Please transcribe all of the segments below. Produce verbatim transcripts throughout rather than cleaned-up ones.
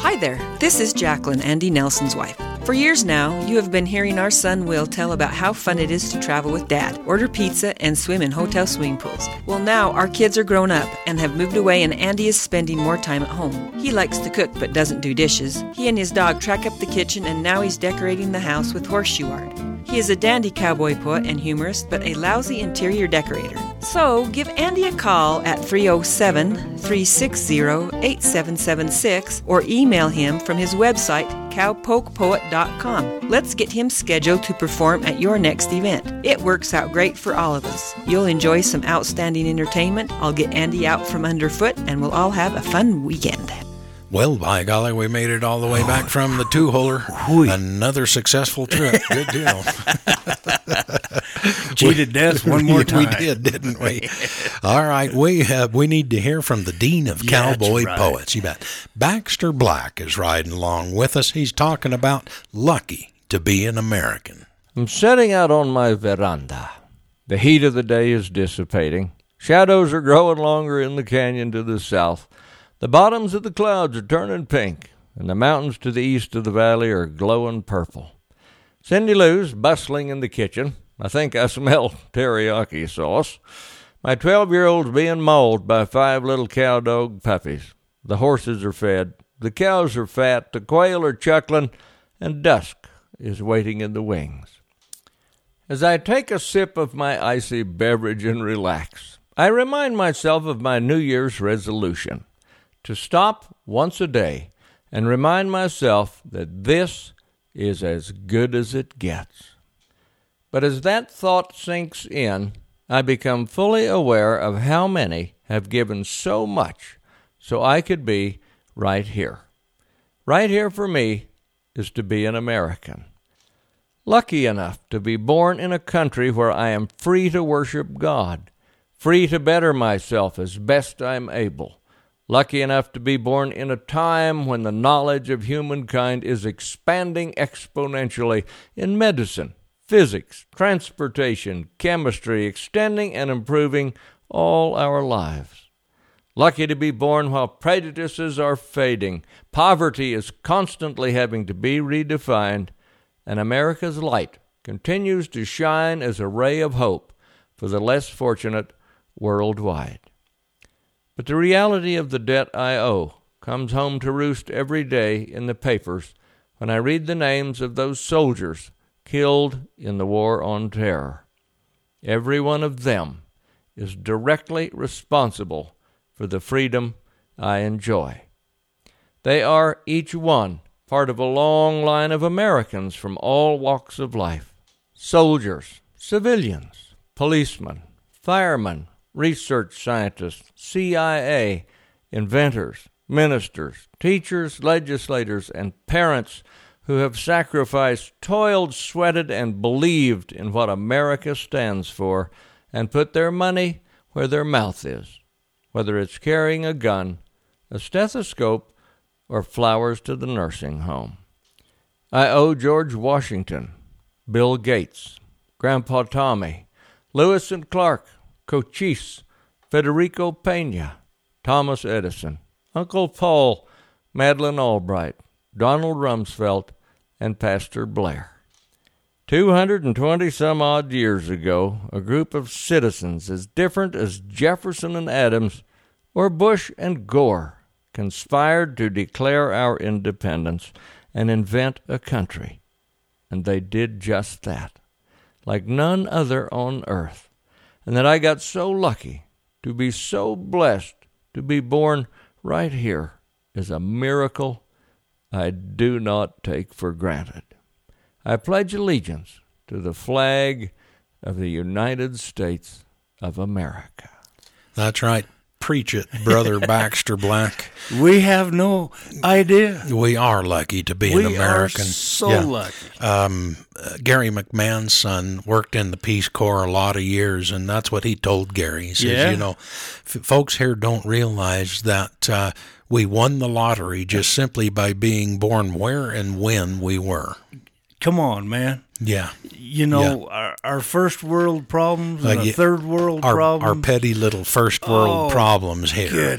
Hi there, this is Jacqueline, Andy Nelson's wife. For years now, you have been hearing our son Will tell about how fun it is to travel with Dad, order pizza, and swim in hotel swimming pools. Well, now our kids are grown up and have moved away, and Andy is spending more time at home. He likes to cook but doesn't do dishes. He and his dog track up the kitchen, and now he's decorating the house with horseshoe art. He is a dandy cowboy poet and humorist, but a lousy interior decorator. So give Andy a call at three oh seven, three six zero, eight seven seven six or email him from his website, cowpoke poet dot com. Let's get him scheduled to perform at your next event. It works out great for all of us. You'll enjoy some outstanding entertainment. I'll get Andy out from underfoot, and we'll all have a fun weekend. Well, by golly, we made it all the way back from the two-holer. Another successful trip. Good deal. Cheated death one more time. We did, didn't we? All right, we uh, we need to hear from the Dean of Yeah, Cowboy right. Poets. You bet. Baxter Black is riding along with us. He's talking about lucky to be an American. I'm sitting out on my veranda. The heat of the day is dissipating. Shadows are growing longer in the canyon to the south. The bottoms of the clouds are turning pink, and the mountains to the east of the valley are glowing purple. Cindy Lou's bustling in the kitchen. I think I smell teriyaki sauce. My twelve-year-old's being mauled by five little cow dog puppies. The horses are fed, the cows are fat, the quail are chuckling, and dusk is waiting in the wings. As I take a sip of my icy beverage and relax, I remind myself of my New Year's resolution to stop once a day and remind myself that this is as good as it gets. But as that thought sinks in, I become fully aware of how many have given so much so I could be right here. Right here for me is to be an American. Lucky enough to be born in a country where I am free to worship God, free to better myself as best I'm able. Lucky enough to be born in a time when the knowledge of humankind is expanding exponentially in medicine, physics, transportation, chemistry, extending and improving all our lives. Lucky to be born while prejudices are fading, poverty is constantly having to be redefined, and America's light continues to shine as a ray of hope for the less fortunate worldwide. But the reality of the debt I owe comes home to roost every day in the papers when I read the names of those soldiers killed in the War on Terror. Every one of them is directly responsible for the freedom I enjoy. They are each one part of a long line of Americans from all walks of life. Soldiers, civilians, policemen, firemen, research scientists, C I A, inventors, ministers, teachers, legislators, and parents who have sacrificed, toiled, sweated, and believed in what America stands for and put their money where their mouth is, whether it's carrying a gun, a stethoscope, or flowers to the nursing home. I owe George Washington, Bill Gates, Grandpa Tommy, Lewis and Clark, Cochise, Federico Pena, Thomas Edison, Uncle Paul, Madeleine Albright, Donald Rumsfeld, and Pastor Blair. Two hundred twenty some odd years ago, a group of citizens as different as Jefferson and Adams or Bush and Gore conspired to declare our independence and invent a country. And they did just that, like none other on earth. And that I got so lucky to be so blessed to be born right here is a miracle I do not take for granted. I pledge allegiance to the flag of the United States of America. That's right. Preach it, Brother Baxter Black. We have no idea. We are lucky to be we an American. We are so yeah. lucky. Um, uh, Gary McMahon's son worked in the Peace Corps a lot of years, and that's what he told Gary. He says, yeah. you know, f- folks here don't realize that uh, we won the lottery just simply by being born where and when we were. Come on, man. Yeah. You know, yeah. our, our first world problems and uh, a yeah, third world our, problems. Our petty little first world oh, problems here. Good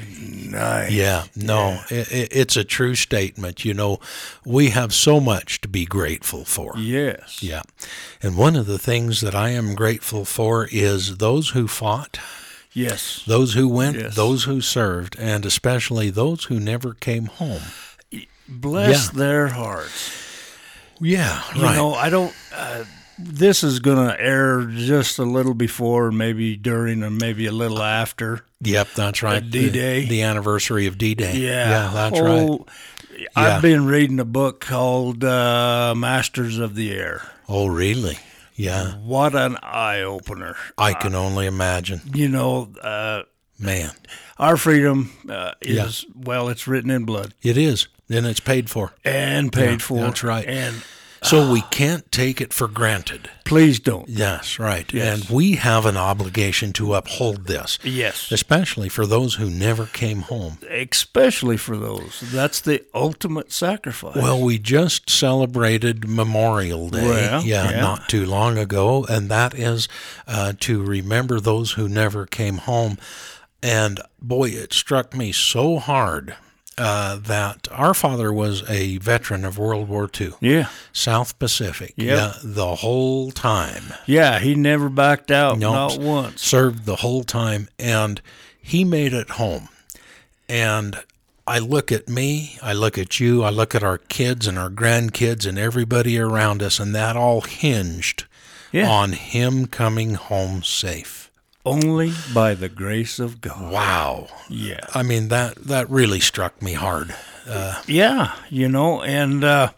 Nice. Yeah, no, Yeah. i i- it's a true statement. You know, we have so much to be grateful for. Yes. Yeah. And one of the things that I am grateful for is those who fought, Yes. those who went, Yes. those who served, and especially those who never came home. Bless Yeah. their hearts. Yeah, You right. know, I don't. Uh, this is going to air just a little before, maybe during, or maybe a little after. Yep, that's right. D-Day. The, the anniversary of D-Day. Yeah, Yeah, that's oh, right. Yeah. I've been reading a book called uh, Masters of the Air. Oh, really? Yeah. What an eye opener! I can only imagine. You know, uh, Man, our freedom uh, Yeah. is well, it's written in blood it is. And it's paid for. and paid Yeah, for. that's right. And So we can't take it for granted. please don't. Yes, right. Yes. And we have an obligation to uphold this, Yes, especially for those who never came home. especially for those. That's the ultimate sacrifice. Well, we just celebrated Memorial Day, Well, yeah, yeah. not too long ago, and that is uh, to remember those who never came home. And boy, it struck me so hard uh, that our father was a veteran of World War Two, yeah, South Pacific, Yep. yeah, the whole time. yeah. He never backed out, Nope. not once. Served the whole time, and he made it home. And I look at me, I look at you, I look at our kids and our grandkids and everybody around us, and that all hinged Yeah. on him coming home safe. Only by the grace of God. Wow. Yeah, I mean, that, that really struck me hard. yeah. You know, and uh,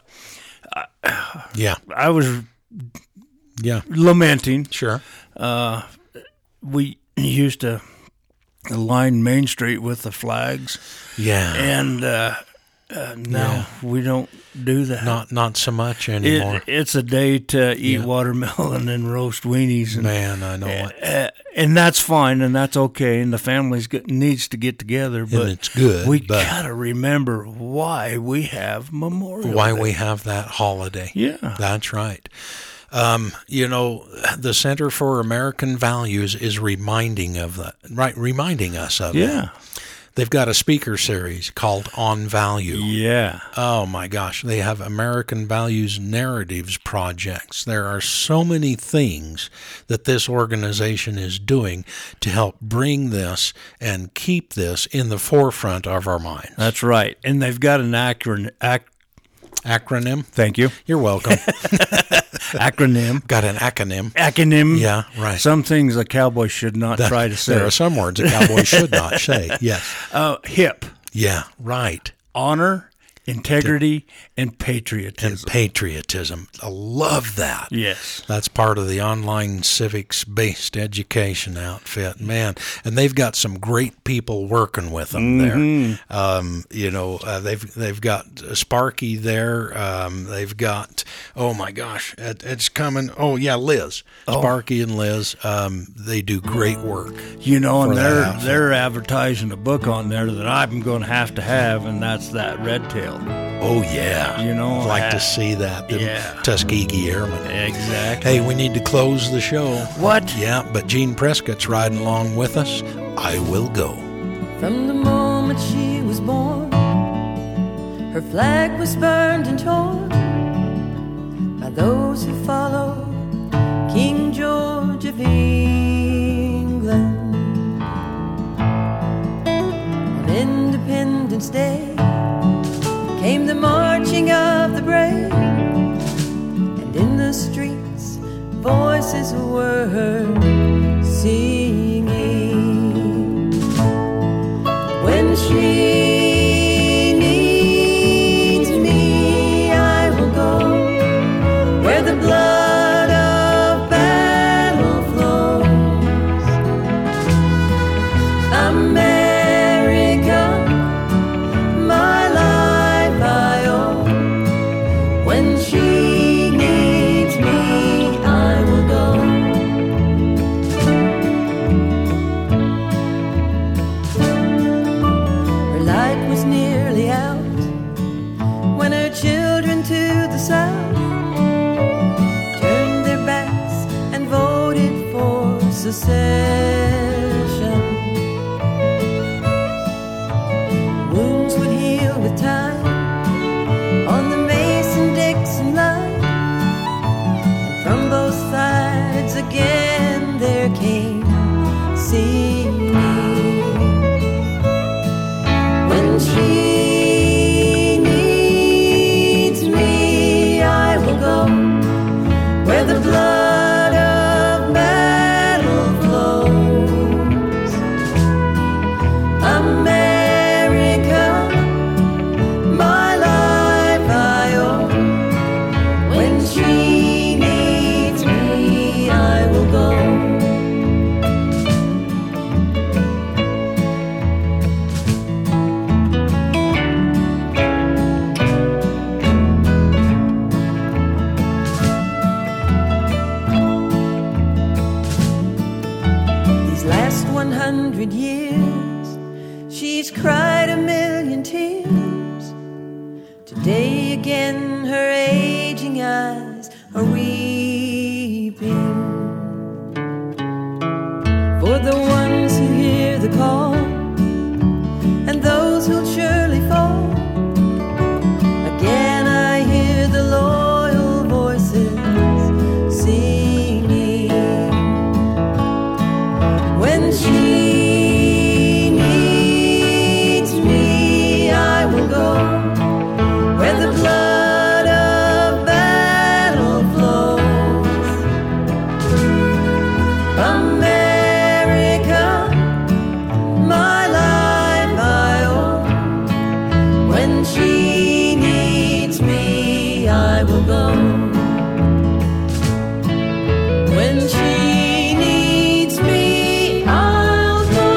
Yeah, I was yeah, lamenting. sure. We used to line Main Street with the flags, Yeah, and uh, uh, now we don't do that. not not so much anymore. It, it's a day to eat Yeah. watermelon and roast weenies, and, Man, I know it. uh, and that's fine, and that's okay, and the family needs to get together. But it's good, We but- gotta remember why we have Memorial. Why Day. we have that holiday. Yeah. That's right. Um, you know, the Center for American Values is reminding of that, right? Reminding us of Yeah. that. They've got a speaker series called On Value. Yeah. Oh my gosh, they have American Values Narratives projects. There are so many things that this organization is doing to help bring this and keep this in the forefront of our minds. That's right. And they've got an acronym. Ac- Acronym? thank you. You're welcome. Acronym. Got an acronym. Acronym. Yeah, right. Some things a cowboy should not That- try to say. There are some words a cowboy should not say. Yes. Uh, HIP. Yeah, right. Honor, integrity, and patriotism. And patriotism. I love that. Yes. That's part of the online civics-based education outfit, man. And they've got some great people working with them Mm-hmm. there. Um, you know, uh, they've they've got Sparky there. Um, they've got oh my gosh, it, it's coming. Oh yeah, Liz, Sparky and Liz. Um, they do great work. You know, and For that they're outfit. they're advertising a book on there that I'm going to have to have, and that's that Red Tail. Oh yeah, You know, I'd like uh, to see that. Them yeah. Tuskegee Airmen. Exactly. Hey, we need to close the show. What? Yeah, but Gene Prescott's riding along with us. I will go. From the moment she was born, her flag was burned and torn by those who followed King George of England. On Independence Day came the marching of the brave, and in the streets voices were heard singing. When she needs me, I will go where the blood of battle flows. America, my life I owe. When she needs me, I will go. Her light was nearly out when her children to the south turned their backs and voted for secession. Today again her aging eyes are weeping for the ones who hear the call and those who'll surely fall. Again I hear the loyal voices singing. When she needs me, I will go where the blood of battle flows. America, my life I owe. When she needs me, I will go. When she needs me, I'll go.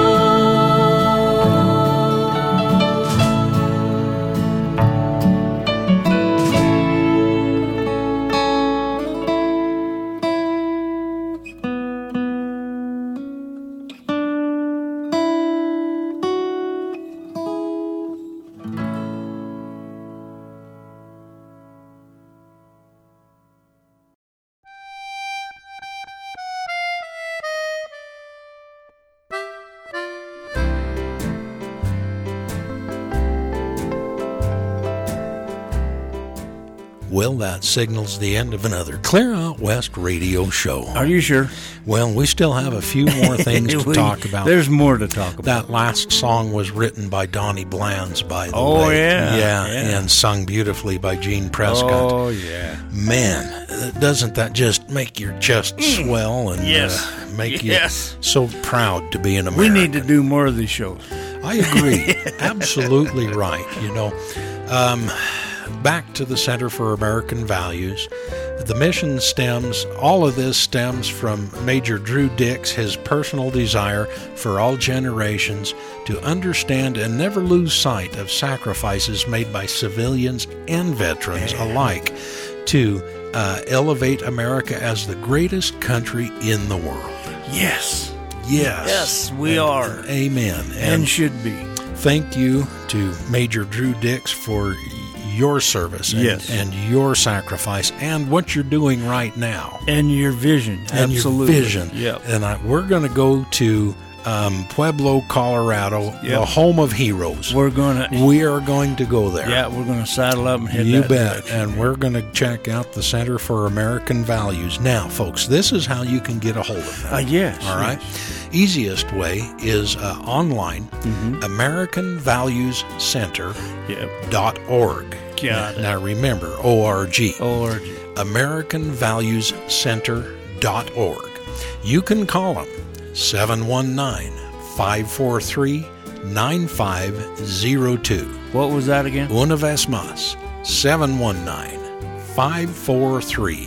Well, that signals the end of another Clear Out West radio show. Are you sure? Well, we still have a few more things to We- talk about. There's more to talk about. That last song was written by Donnie Blands, by the Oh, way. yeah, yeah. yeah. And sung beautifully by Gene Prescott. Oh, yeah. Man, uh, doesn't that just make your chest swell and Yes. uh, make Yes. you so proud to be an We American? need to do more of these shows. I agree. Absolutely right. You know, um, back to the Center for American Values. The mission stems, all of this stems from Major Drew Dix, his personal desire for all generations to understand and never lose sight of sacrifices made by civilians and veterans alike to uh, elevate America as the greatest country in the world. Yes. Yes. Yes, we And- are. Amen. And should be. Thank you to Major Drew Dix for your service and, Yes. and your sacrifice and what you're doing right now. And your vision. And Absolutely. your vision. Yep. And I, we're going to go to um, Pueblo, Colorado, Yep. the home of heroes. We're going to... We are going to go there. Yeah, we're going to saddle up and head You that bet. direction. And we're going to check out the Center for American Values. Now, folks, this is how you can get a hold of them. Uh, yes. All right. Easiest way is uh, online, Mm-hmm. American Values Center Yep. dot org. Got it. Now remember, O R G. O R G. American Values Center dot org. You can call them seven one nine, five four three, nine five zero two. What was that again? Una vez más, seven one nine, five four three,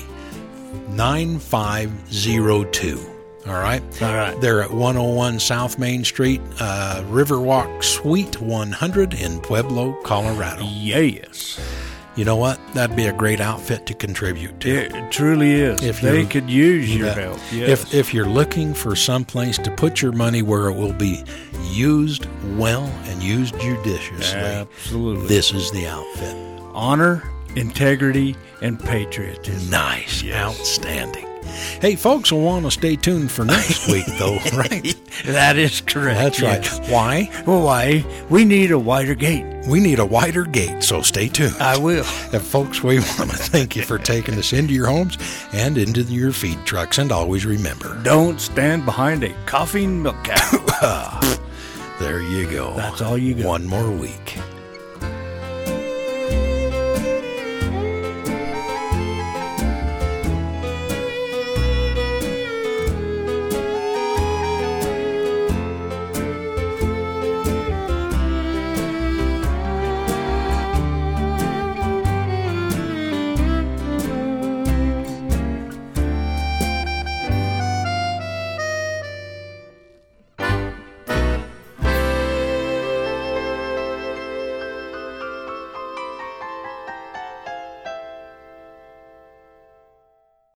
nine five zero two. All right? All right. They're at one oh one South Main Street, uh, Riverwalk Suite one hundred in Pueblo, Colorado. Yes. You know what? That'd be a great outfit to contribute to. It truly is. If they you're- could use your Yeah. help. Yes. If if you're looking for some place to put your money where it will be used well and used judiciously, Absolutely. this is the outfit. Honor, integrity, and patriotism. Nice. Outstanding. Hey, folks will want to stay tuned for next week, though, right? That is correct. That's right. yes. Why? Well, why? We need a wider gate. We need a wider gate, so stay tuned. I will. And folks, we want to thank you for taking us into your homes and into your feed trucks. And always remember, Don't stand behind a coughing milk cow. there you go. That's all you got. One more week.